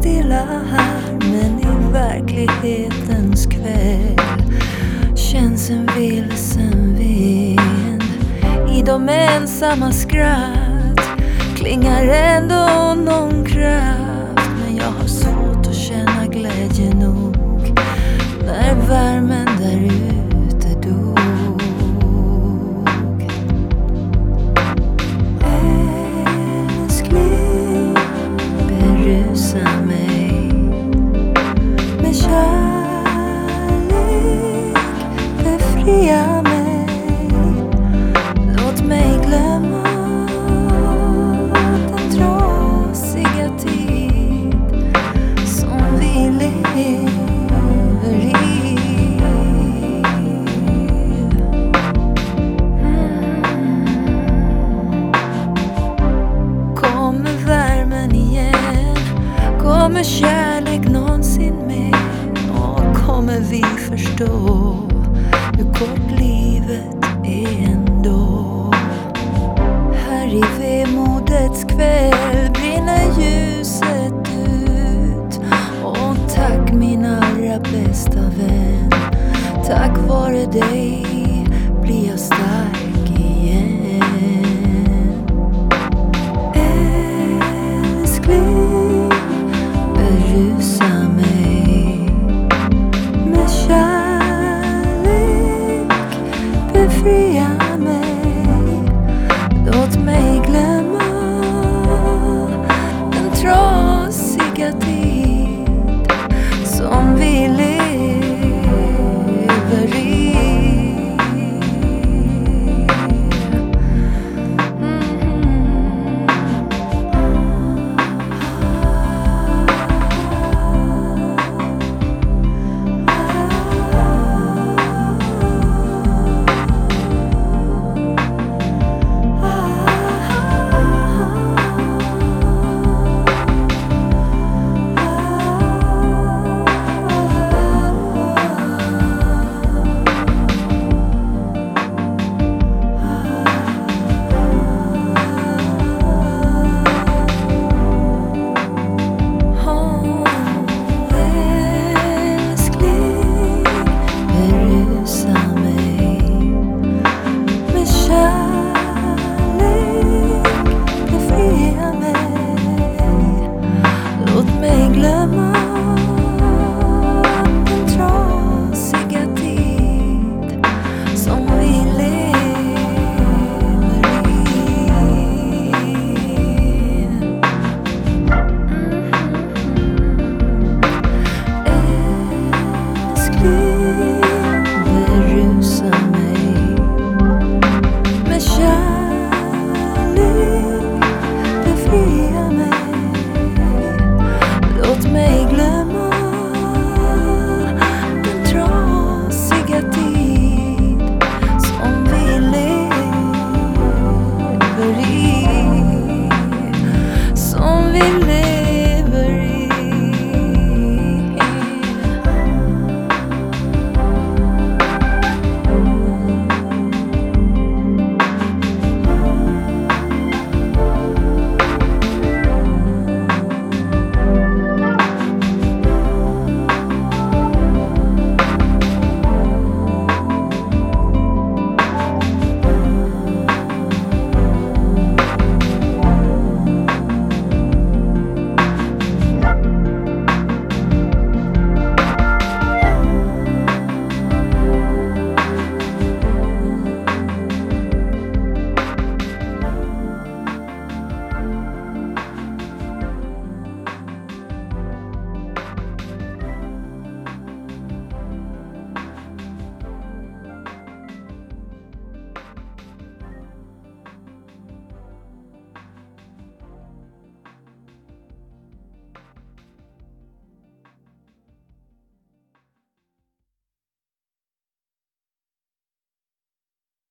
stilla här, men i verklighetens kväll känns en vilsen vind. I de ensamma skratt klingar ändå någon kraft, men jag har svårt att känna glädje nog när värmen där ute dog. Älskling, berusa mig med kärlek, befria mig, låt mig glömma den trasiga tid som vi lever i. Kommer värmen igen? Kommer kärlek någonsin mer? Och kommer vi förstå hur kort livet är ändå? Här i vemodets kväll brinner ljuset ut. Och tack min allra bästa vän, tack vare dig blir jag stark igen. Älskling, berusa mig med kärlek, befria mig, låt mig glömma den trasiga tid som vi lever i. Låt mig glömma